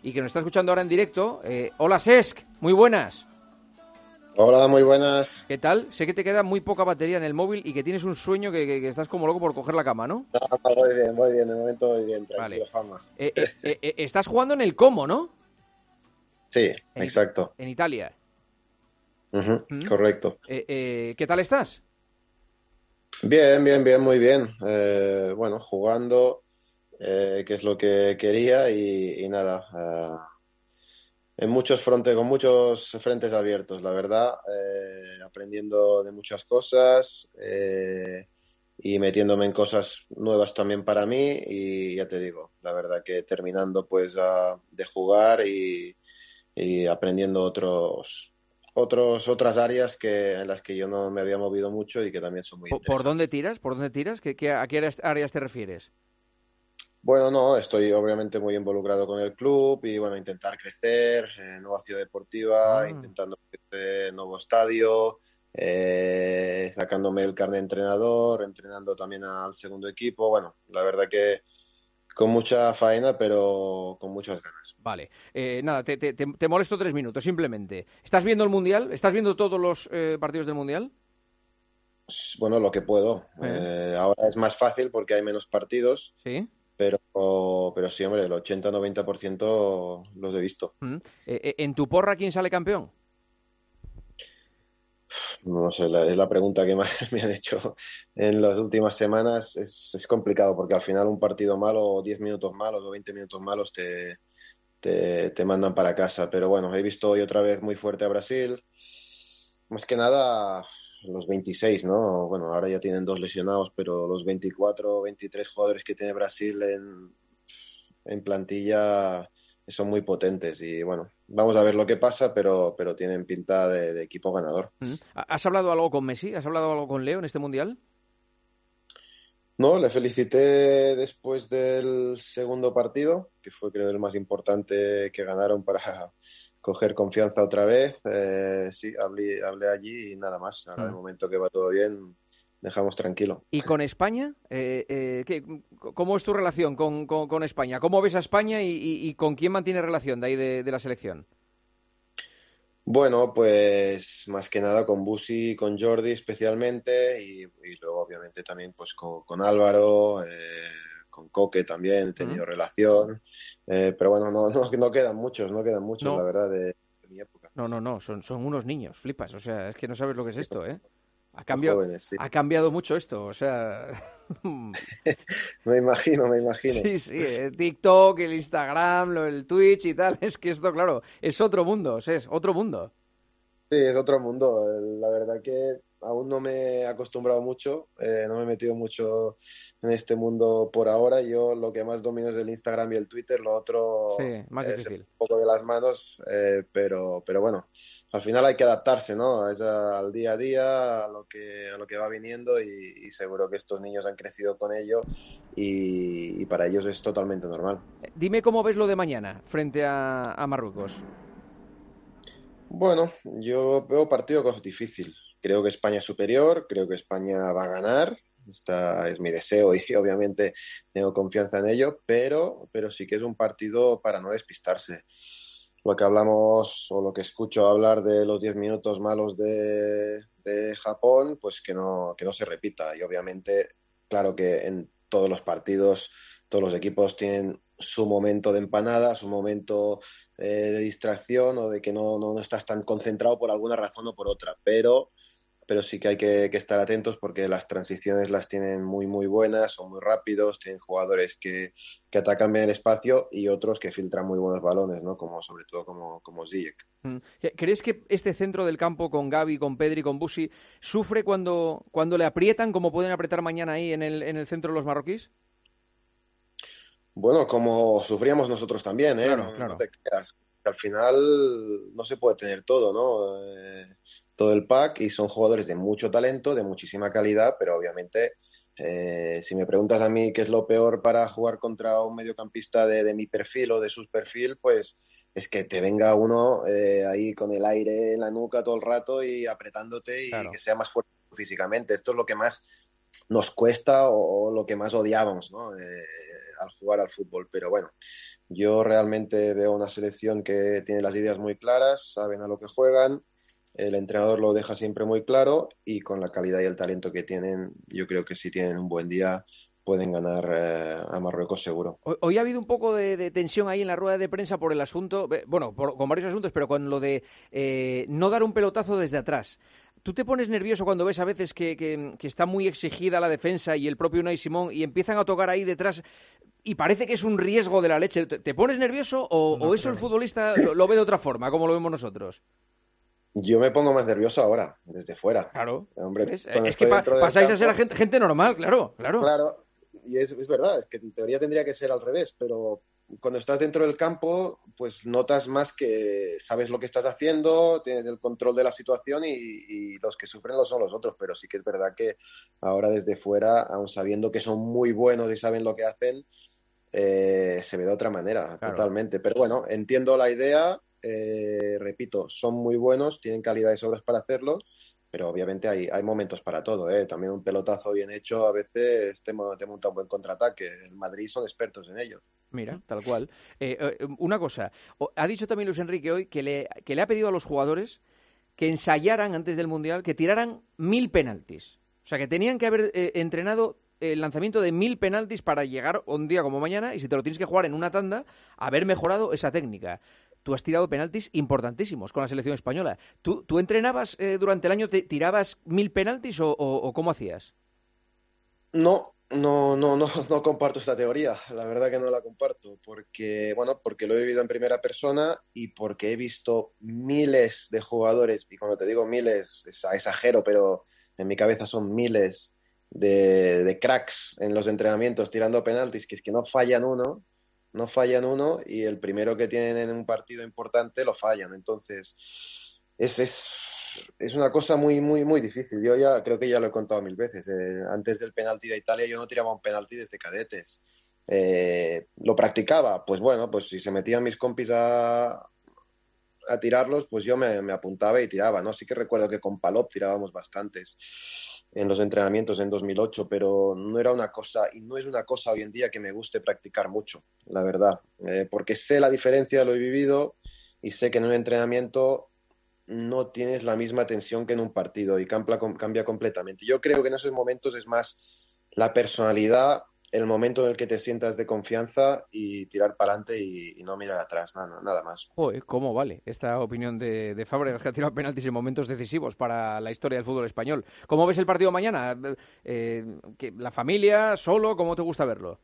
y que nos está escuchando ahora en directo. Hola, Cesc, muy buenas. Hola, muy buenas. ¿Qué tal? Sé que te queda muy poca batería en el móvil y que tienes un sueño que estás como loco por coger la cama, ¿no? No, voy bien, de momento voy bien, Vale. tranquilo, Fama. Estás jugando en el Como, ¿no? Sí, En, exacto. en Italia. Correcto. ¿Qué tal estás? Bien, muy bien. Bueno, jugando, que es lo que quería y nada. Con muchos frentes abiertos, la verdad. Aprendiendo de muchas cosas y metiéndome en cosas nuevas también para mí. Y ya te digo, la verdad que terminando pues de jugar y aprendiendo otras áreas en las que yo no me había movido mucho y que también son muy ¿Por dónde interesantes. tiras? ¿Por dónde tiras? ¿A qué áreas te refieres? Bueno, no, estoy obviamente muy involucrado con el club y bueno, intentar crecer, nueva ciudad deportiva, Ah. intentando nuevo estadio, sacándome el carnet de entrenador, entrenando también al segundo equipo. Bueno, la verdad que con mucha faena, pero con muchas ganas. Vale. Nada, te molesto 3 minutos, simplemente. ¿Estás viendo el Mundial? ¿Estás viendo todos los partidos del Mundial? Bueno, lo que puedo. ¿Eh? Ahora es más fácil porque hay menos partidos. ¿Sí? Pero, pero sí, hombre, el 80-90% los he visto. ¿En tu porra quién sale campeón? No sé, es la pregunta que más me han hecho en las últimas semanas. Es complicado porque al final un partido malo, o 10 minutos malos o 20 minutos malos te mandan para casa. Pero bueno, he visto hoy otra vez muy fuerte a Brasil. Más que nada los 26, ¿no? Bueno, ahora ya tienen 2 lesionados, pero los 24 o 23 jugadores que tiene Brasil en plantilla son muy potentes y bueno, vamos a ver lo que pasa, pero tienen pinta de equipo ganador. ¿Has hablado algo con Messi? ¿Has hablado algo con Leo en este Mundial? No, le felicité después del segundo partido, que fue creo el más importante que ganaron para coger confianza otra vez. Sí, hablé allí y nada más. Ahora de momento que va todo bien, dejamos tranquilo. ¿Y con España? ¿Cómo es tu relación con España? ¿Cómo ves a España y con quién mantienes relación de ahí de la selección? Bueno, pues más que nada con Busi y con Jordi especialmente y luego obviamente también pues con Álvaro, con Coque también he ¿Mm? tenido relación, pero bueno, no quedan muchos, la No, verdad de mi época. no, son unos niños, flipas. O sea, es que no sabes lo que es esto, ¿eh? Son jóvenes, sí. Ha cambiado mucho esto, o sea... Me imagino. Sí, sí, TikTok, el Instagram, el Twitch y tal, es que esto, claro, es otro mundo, o sea, es otro mundo. Sí, es otro mundo. La verdad que aún no me he acostumbrado mucho, no me he metido mucho en este mundo por ahora. Yo lo que más domino es el Instagram y el Twitter, lo Sí, otro más es un difícil. poco de las manos, pero bueno, al final hay que adaptarse, ¿no? Al día a día, a lo que va viniendo y seguro que estos niños han crecido con ello y para ellos es totalmente normal. Dime cómo ves lo de mañana frente a Marruecos. Bueno, yo veo partido difícil. Creo que España es superior, creo que España va a ganar. Este es mi deseo y obviamente tengo confianza en ello, pero sí que es un partido para no despistarse. Lo que hablamos o lo que escucho hablar de los 10 minutos malos de Japón, pues que no se repita. Y obviamente, claro que en todos los partidos, todos los equipos tienen su momento de empanada, su momento de distracción o de que no estás tan concentrado por alguna razón o por otra, pero sí que hay que estar atentos porque las transiciones las tienen muy buenas, son muy rápidos, tienen jugadores que atacan bien el espacio y otros que filtran muy buenos balones, ¿no? Como, sobre todo como Ziyech. ¿Crees que este centro del campo con Gavi, con Pedri, con Busi, sufre cuando le aprietan, como pueden apretar mañana ahí en el centro los marroquíes? Bueno, como sufríamos nosotros también, ¿eh? Claro, No claro. te creas. Al final no se puede tener todo, ¿no? Todo el pack y son jugadores de mucho talento, de muchísima calidad, pero obviamente si me preguntas a mí qué es lo peor para jugar contra un mediocampista de mi perfil o de su perfil, pues es que te venga uno ahí con el aire en la nuca todo el rato y apretándote y que Claro. sea más fuerte físicamente. Esto es lo que más nos cuesta o lo que más odiábamos, ¿no? Al jugar al fútbol. Pero bueno, Yo realmente veo una selección que tiene las ideas muy claras, saben a lo que juegan, el entrenador lo deja siempre muy claro y con la calidad y el talento que tienen, yo creo que si tienen un buen día pueden ganar a Marruecos seguro. Hoy ha habido un poco de tensión ahí en la rueda de prensa por el asunto, bueno, con varios asuntos, pero con lo de no dar un pelotazo desde atrás. ¿Tú te pones nervioso cuando ves a veces que está muy exigida la defensa y el propio Unai Simón y empiezan a tocar ahí detrás y parece que es un riesgo de la leche? ¿Te pones nervioso o eso el futbolista lo ve de otra forma, como lo vemos nosotros? Yo me pongo más nervioso ahora, desde fuera. Claro. Hombre, ¿Ves? cuando Es que estoy dentro del pasáis a ser campo, gente normal, claro, claro. claro, y es verdad, es que en teoría tendría que ser al revés, pero cuando estás dentro del campo, pues notas más que sabes lo que estás haciendo, tienes el control de la situación y los que sufren lo son los otros, pero sí que es verdad que ahora desde fuera, aun sabiendo que son muy buenos y saben lo que hacen, se ve de otra manera, Claro. totalmente. Pero bueno, entiendo la idea, repito, son muy buenos, tienen calidad y sobras para hacerlo, pero obviamente hay momentos para todo, ¿eh? También un pelotazo bien hecho a veces te monta un buen contraataque. El Madrid son expertos en ello. Mira, tal cual. Una cosa, ha dicho también Luis Enrique hoy que le ha pedido a los jugadores que ensayaran antes del Mundial, que tiraran 1000 penaltis. O sea, que tenían que haber entrenado el lanzamiento de 1000 penaltis para llegar un día como mañana y si te lo tienes que jugar en una tanda, haber mejorado esa técnica. Tú has tirado penaltis importantísimos con la selección española. ¿Tú entrenabas durante el año, tirabas 1000 penaltis o cómo hacías? No comparto esta teoría. La verdad que no la comparto, porque, bueno, porque lo he vivido en primera persona y porque he visto miles de jugadores, y cuando te digo miles, exagero, pero en mi cabeza son miles de cracks en los entrenamientos tirando penaltis, que es que no fallan uno, y el primero que tienen en un partido importante lo fallan. Entonces, es, es, es una cosa muy difícil. Yo ya creo que ya lo he contado mil veces. Antes del penalti de Italia yo no tiraba un penalti desde cadetes. Lo practicaba, pues bueno, pues si se metían mis compis a tirarlos, pues yo me apuntaba y tiraba, ¿no? Sí que recuerdo que con Palop tirábamos bastantes en los entrenamientos en 2008, pero no era una cosa, y no es una cosa hoy en día que me guste practicar mucho, la verdad, porque sé la diferencia, lo he vivido y sé que en un entrenamiento no tienes la misma tensión que en un partido y cambia completamente. Yo creo que en esos momentos es más la personalidad, el momento en el que te sientas de confianza y tirar para adelante y no mirar atrás, nada más. Joder, ¿cómo vale esta opinión de Fábregas que ha tirado penaltis en momentos decisivos para la historia del fútbol español? ¿Cómo ves el partido mañana? ¿La familia, solo? ¿Cómo te gusta verlo?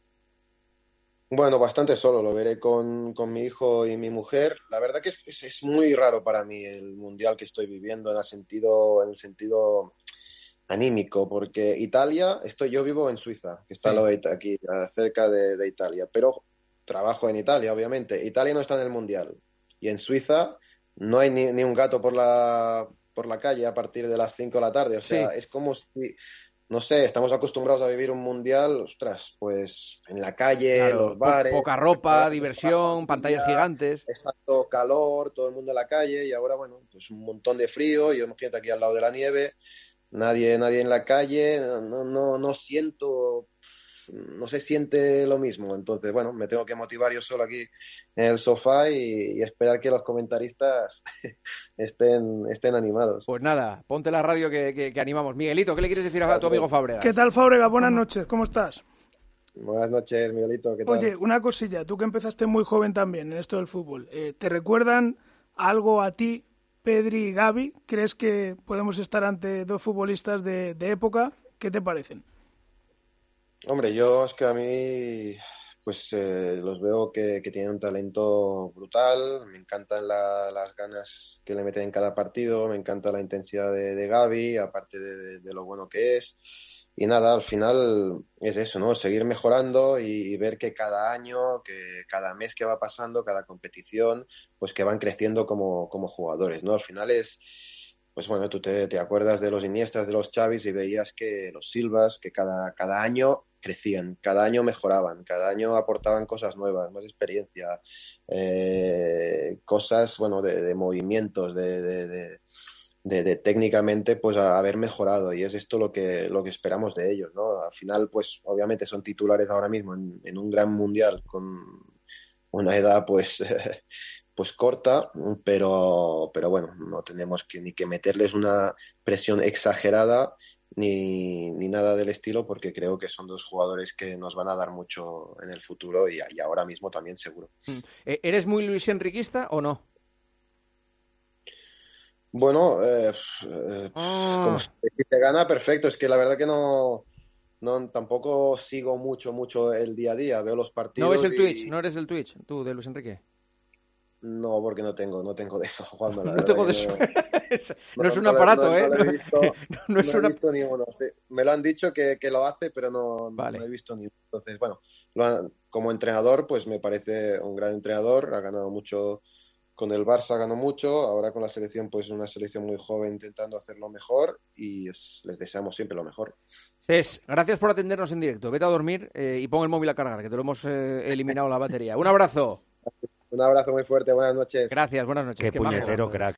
Bueno, bastante solo, lo veré con mi hijo y mi mujer. La verdad que es muy raro para mí el mundial que estoy viviendo en el sentido anímico, porque yo vivo en Suiza, que está al Sí. lado de aquí, cerca de Italia, pero trabajo en Italia, obviamente. Italia no está en el mundial y en Suiza no hay ni un gato por la calle a partir de las 5 de la tarde. O sea, Sí, es como si, no sé, estamos acostumbrados a vivir un mundial, ostras, pues en la calle, claro. los bares, Poca ropa, restaurantes para la diversión, pantallas familia, gigantes. exacto, calor, todo el mundo en la calle y ahora, bueno, pues un montón de frío. Yo imagínate aquí al lado de la nieve, nadie en la calle, no siento, no se siente lo mismo. Entonces, bueno, me tengo que motivar yo solo aquí en el sofá y esperar que los comentaristas estén animados. Pues nada, ponte la radio que animamos. Miguelito, ¿qué le quieres decir a tu amigo ¿Qué Fábregas? tal, Fábrega? Buenas noches, ¿cómo estás? Buenas noches, Miguelito, ¿qué tal? Oye, una cosilla, tú que empezaste muy joven también en esto del fútbol, ¿te recuerdan algo a ti, Pedri y Gavi? ¿Crees que podemos estar ante dos futbolistas de época? ¿Qué te parecen? Hombre, yo es que a mí, pues los veo que tienen un talento brutal, me encantan las ganas que le meten en cada partido, me encanta la intensidad de Gavi, aparte de lo bueno que es. Y nada, al final es eso, ¿no? Seguir mejorando y ver que cada año, que cada mes que va pasando, cada competición, pues que van creciendo como jugadores, ¿no? Al final pues bueno, tú te acuerdas de los Iniestas, de los Xavis y veías que los Silvas, que cada año crecían, cada año mejoraban, cada año aportaban cosas nuevas, más experiencia, cosas, bueno, de movimientos, de técnicamente, pues haber mejorado y es esto lo que esperamos de ellos, ¿no? Al final, pues obviamente son titulares ahora mismo en un gran mundial una edad pues, pues corta, pero bueno, no tenemos ni que meterles una presión exagerada ni nada del estilo, porque creo que son dos jugadores que nos van a dar mucho en el futuro y ahora mismo también seguro. ¿Eres muy Luis Enriquista o no? Bueno, como si te gana, perfecto. Es que la verdad que tampoco sigo mucho el día a día. Veo los ¿No ves partidos el Twitch? ¿No eres el Twitch, tú, de Luis Enrique? No, porque no tengo de eso, Juanma, la No verdad tengo que de eso. no, No es un no, aparato, ¿eh? no lo he visto, No es no he una... visto ni uno. Sí. Me lo han dicho que lo hace, pero Vale. no he visto ni uno. Entonces, bueno, como entrenador, pues me parece un gran entrenador. Ha ganado mucho con el Barça, ganó mucho. Ahora con la selección, pues una selección muy joven intentando hacerlo mejor y les deseamos siempre lo mejor. Gracias por atendernos en directo. Vete a dormir y pon el móvil a cargar, que te lo hemos eliminado la batería. Un abrazo. Un abrazo muy fuerte, buenas noches. Gracias, buenas noches. Qué puñetero crack.